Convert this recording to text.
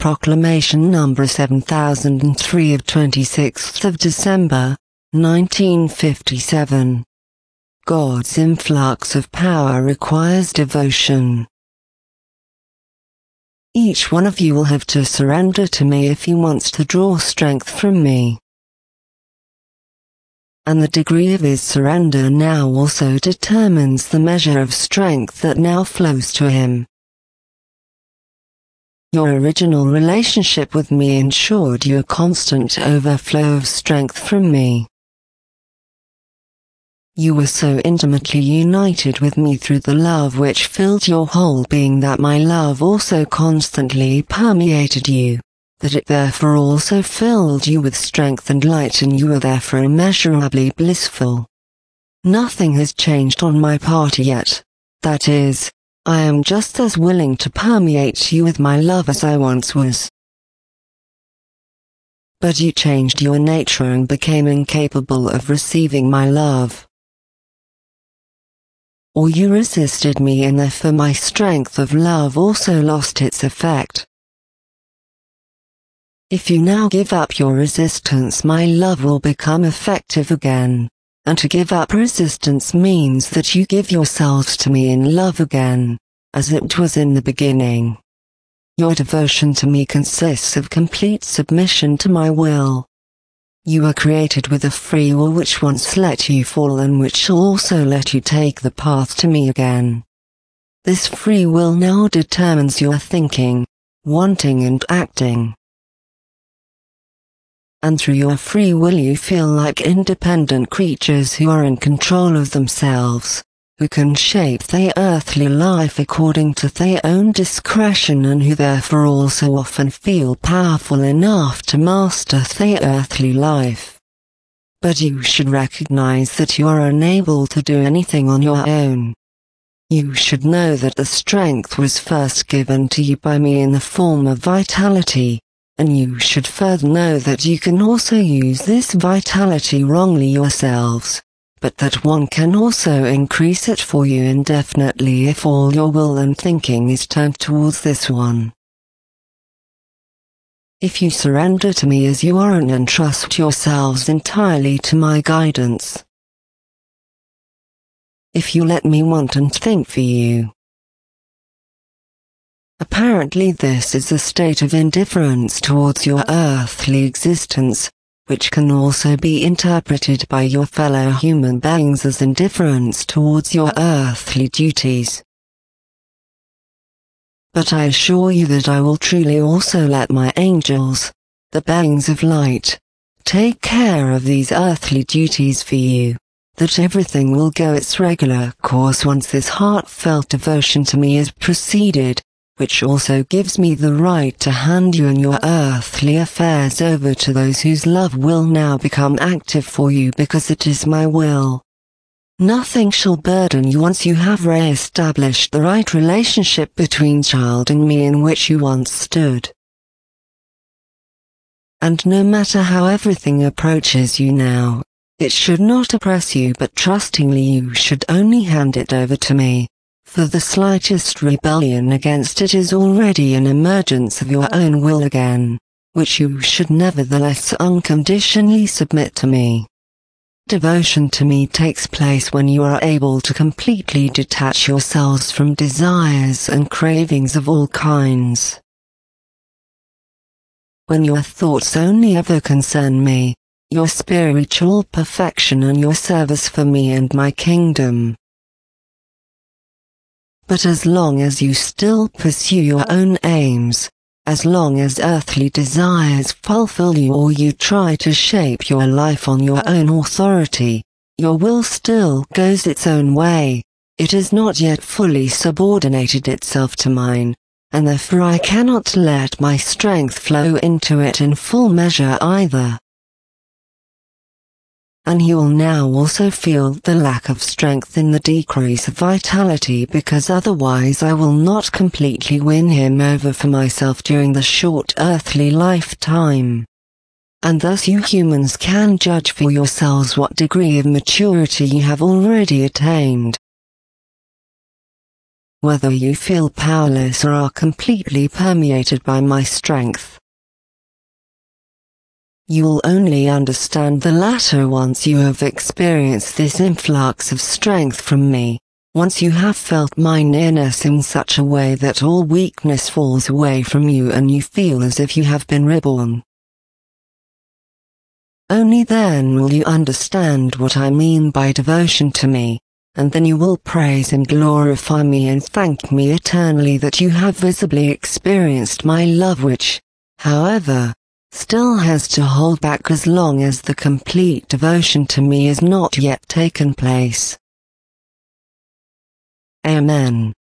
Proclamation number 7003 of 26th of December, 1957. God's influx of power requires devotion. Each one of you will have to surrender to me if he wants to draw strength from me. And the degree of his surrender now also determines the measure of strength that now flows to him. Your original relationship with me ensured you a constant overflow of strength from me. You were so intimately united with me through the love which filled your whole being that my love also constantly permeated you, that it therefore also filled you with strength and light, and you were therefore immeasurably blissful. Nothing has changed on my part yet. That is, I am just as willing to permeate you with my love as I once was. But you changed your nature and became incapable of receiving my love. Or you resisted me, and therefore my strength of love also lost its effect. If you now give up your resistance, my love will become effective again. And to give up resistance means that you give yourselves to me in love again, as it was in the beginning. Your devotion to me consists of complete submission to my will. You were created with a free will which once let you fall and which shall also let you take the path to me again. This free will now determines your thinking, wanting and acting. And through your free will you feel like independent creatures who are in control of themselves, who can shape their earthly life according to their own discretion, and who therefore also often feel powerful enough to master their earthly life. But you should recognize that you are unable to do anything on your own. You should know that the strength was first given to you by me in the form of vitality. And you should further know that you can also use this vitality wrongly yourselves, but that one can also increase it for you indefinitely if all your will and thinking is turned towards this one. If you surrender to me as you are and entrust yourselves entirely to my guidance. If you let me want and think for you. Apparently this is a state of indifference towards your earthly existence, which can also be interpreted by your fellow human beings as indifference towards your earthly duties. But I assure you that I will truly also let my angels, the beings of light, take care of these earthly duties for you, that everything will go its regular course once this heartfelt devotion to me is proceeded, which also gives me the right to hand you and your earthly affairs over to those whose love will now become active for you because it is my will. Nothing shall burden you once you have re-established the right relationship between child and me in which you once stood. And no matter how everything approaches you now, it should not oppress you, but trustingly you should only hand it over to me. For the slightest rebellion against it is already an emergence of your own will again, which you should nevertheless unconditionally submit to me. Devotion to me takes place when you are able to completely detach yourselves from desires and cravings of all kinds. When your thoughts only ever concern me, your spiritual perfection and your service for me and my kingdom. But as long as you still pursue your own aims, as long as earthly desires fulfill you or you try to shape your life on your own authority, your will still goes its own way. It has not yet fully subordinated itself to mine, and therefore I cannot let my strength flow into it in full measure either. And he will now also feel the lack of strength in the decrease of vitality, because otherwise I will not completely win him over for myself during the short earthly lifetime. And thus you humans can judge for yourselves what degree of maturity you have already attained. whether you feel powerless or are completely permeated by my strength. You'll only understand the latter once you have experienced this influx of strength from me, once you have felt my nearness in such a way that all weakness falls away from you and you feel as if you have been reborn. Only then will you understand what I mean by devotion to me, and then you will praise and glorify me and thank me eternally that you have visibly experienced my love which, however, still has to hold back as long as the complete devotion to me has not yet taken place. Amen.